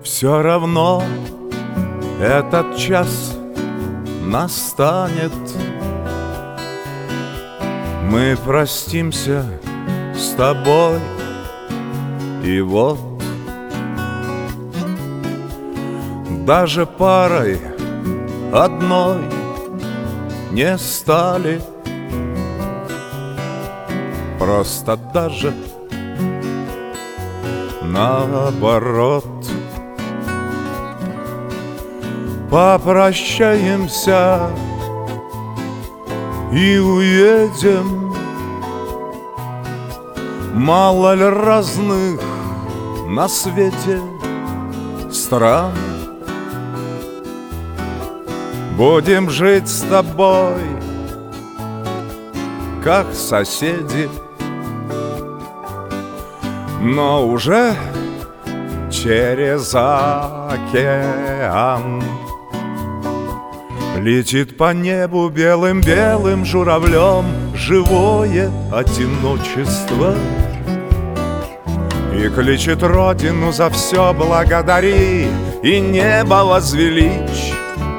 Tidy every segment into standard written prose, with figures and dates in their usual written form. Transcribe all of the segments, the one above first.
Все равно этот час настанет. Мы простимся с тобой, и вот даже парой одной не стали. Просто даже наоборот. Попрощаемся и уедем. Мало ли разных на свете стран. Будем жить с тобой, как соседи, но уже через океан. Летит по небу белым-белым журавлем живое одиночество и кличет родину за все благодари и небо возвеличь,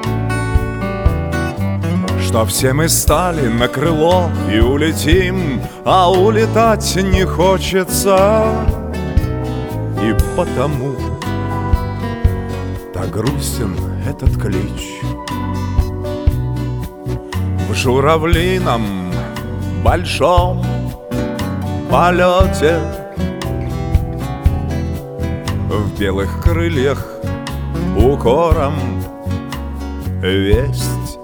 что все мы стали на крыло и улетим, а улетать не хочется, и потому так грустен этот клич. В журавлином большом полете, в белых крыльях укором весть.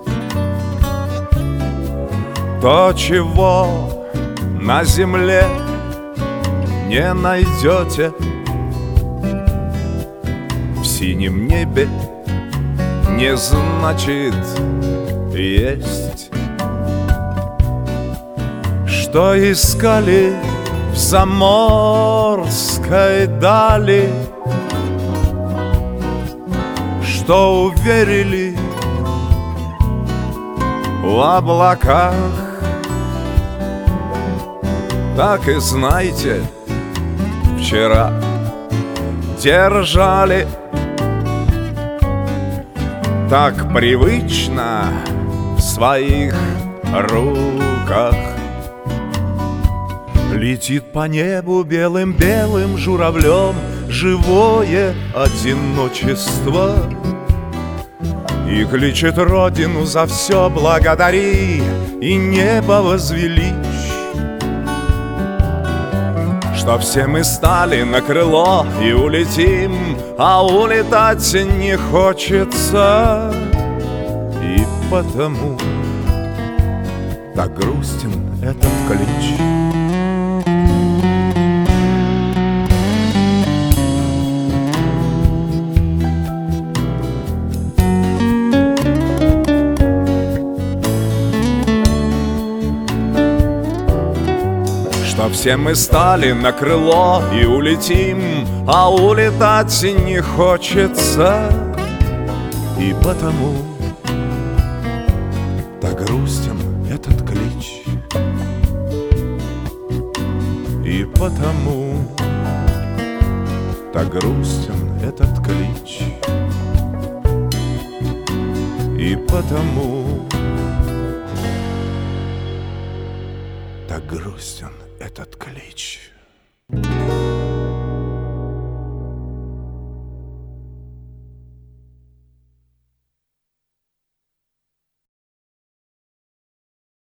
То, чего на земле не найдете, в синем небе не значит есть. Что искали в заморской дали, что уверили в облаках, так и знайте, вчера держали так привычно в своих руках. Летит по небу белым-белым журавлем живое одиночество и кличет родину за все благодари и небо возвеличь, что все мы стали на крыло и улетим, а улетать не хочется, и потому так грустен этот клич. Что все мы стали на крыло и улетим, а улетать не хочется, и потому так грустен этот клич. И потому так грустен этот клич. И потому так грустен этот клич.